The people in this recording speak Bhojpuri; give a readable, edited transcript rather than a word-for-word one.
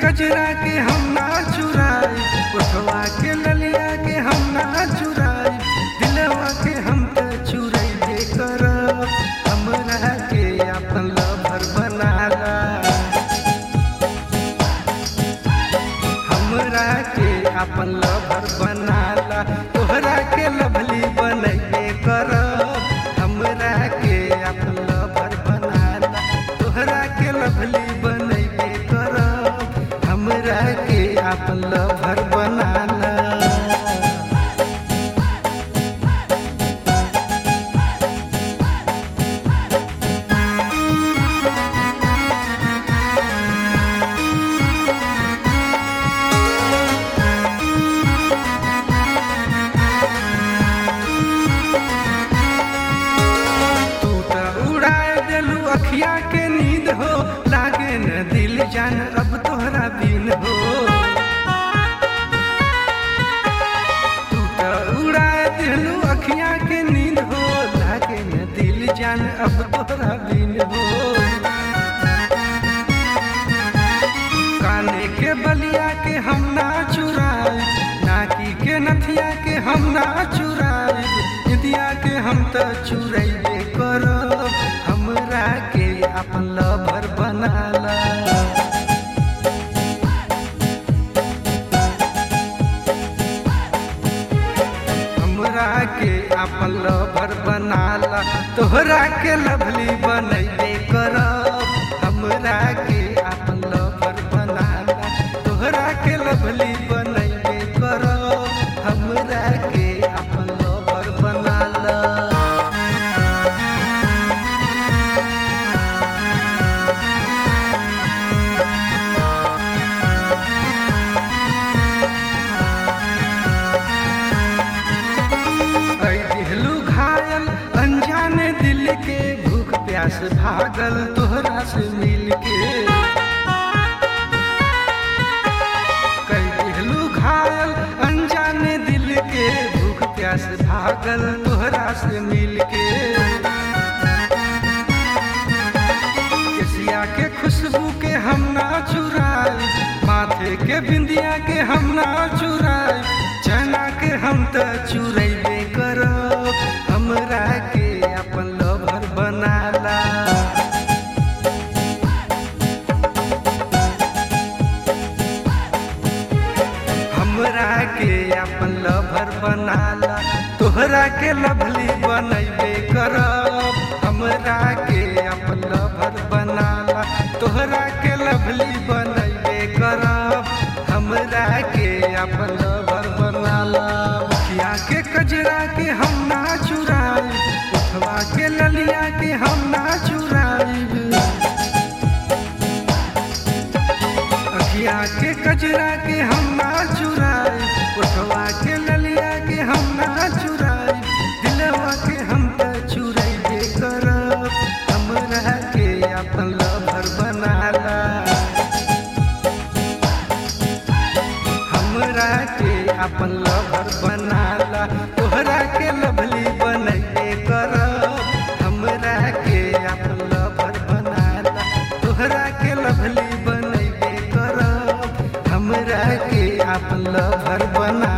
कजरा के हम ना चुराई, उठवा के ललिया के हम ना चुराई, दिलवा के हम तो चुराइबे करब। हमरा के अपन लवर बनाला, हमरा के अपन लवर बनाला, तोहरा के लवली बनैबे करब। हमरा के अपन लवर बनाला, तोहरा के लवली बनैबे करब। हमरा के अपन लवर बनाला। अखिया के नींद हो लागे न दिल जान अब तोहरा बिन हो। तू तो उड़ा दिलू अखिया के नींद हो लागे न दिल जान अब तोहरा बिन हो। काने के बलिया के हम ना चुराए, नाकी के नथिया के हम ना चुराए, इंदिया के हम तो चुराइबे करब। हमरा के अपन लवर बनाला, हमरा के अपन लवर बनाला, तोहरा के लवली बनैबे करब। हमरा के अपन लवर बनाला, तोहरा के लवली बनैबे करब। हमरा के अपन लवर बनाला। अनजाने दिल के भूख प्यास भागल तोहरा से मिल के, कई दिलू घायल अनजाने दिल के भूख प्यास भागल तोहरा से मिल के। केसिया के खुशबू के हम ना चुराए, माथे के बिंदिया के हम ना चुराए, चना के हम तो चुराइबे करब। हमरा के अपन लवर बनाला, हमरा के अपन लवर बनाला, तोहरा के लवली बनैबे करब। हमरा के अपन लवर बनाला, तोहरा के लवली बनैबे करब। हमरा के अपन लवर बनाला। अखिया के कजरा के हम ना चुराई, उठवा के ललिया के हम ना चुराई, अखिया के कजरा के हम ना चुराई, उठवा के ललिया के हम ना चुराई, दिलवा के हम तो चुराइबे करब। हमरा के अपन लवर बनाला, हमरा के अपन लवर बनाला, तोहरा के लवली बनैबे करब। हमरा के अपन लवर बनाला, तोहरा के लवली बनैबे करब। हमरा के अपन लवर बना